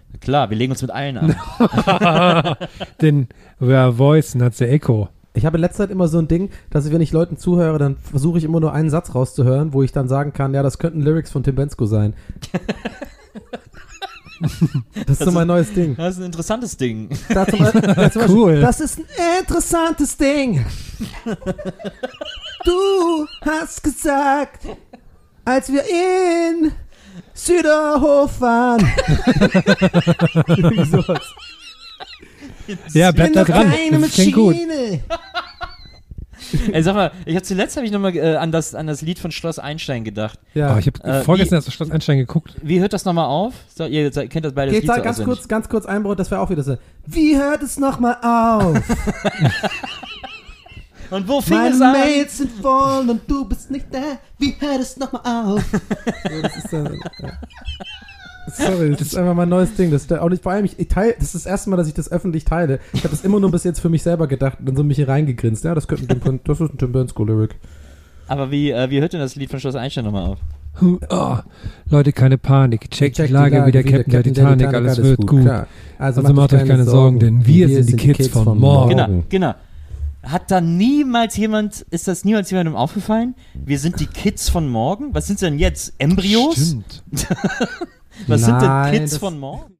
Klar, wir legen uns mit allen an. Den Voice hat der Echo. Ich habe in letzter Zeit immer so ein Ding, dass ich, wenn ich Leuten zuhöre, dann versuche ich immer nur einen Satz rauszuhören, wo ich dann sagen kann, ja, das könnten Lyrics von Tim Bendzko sein. Das ist so mein neues Ding. Das ist ein interessantes Ding. Cool. Das ist ein interessantes Ding. Du hast gesagt, als wir in Süderhof waren. Irgendwie sowas. Ja, bleib da dran. Das klingt gut. Ey, sag mal, zuletzt habe ich nochmal an das Lied von Schloss Einstein gedacht. Ja. Ich habe vorgestern erst das Schloss Einstein geguckt. Wie hört das nochmal auf? So, ihr kennt das beide. Geht das Lied da so ganz kurz Einbruch, das wäre auch wieder so. Wie hört es nochmal auf? Und wo fing Meine es an? Mails sind voll und du bist nicht da. Wie hört es nochmal auf? So, das ist sorry, das ist einfach mein neues Ding. Das ist auch nicht, vor allem, ich teile, das ist das erste Mal, dass ich das öffentlich teile. Ich habe das immer nur bis jetzt für mich selber gedacht und dann so mich hier reingegrinst. Ja, das ist ein Tim Bendzko-Lyric. Aber wie hört denn das Lied von Schloss Einstein nochmal auf? Oh, Leute, keine Panik. Check die Lage wie der Captain der Titanic. Alles wird gut. Klar. Also macht euch keine Sorgen, denn wir sind die Kids von morgen. Genau. Hat da ist das niemals jemandem aufgefallen? Wir sind die Kids von morgen? Was sind denn jetzt? Embryos? Stimmt. Was sind denn Nein, Kids von morgen?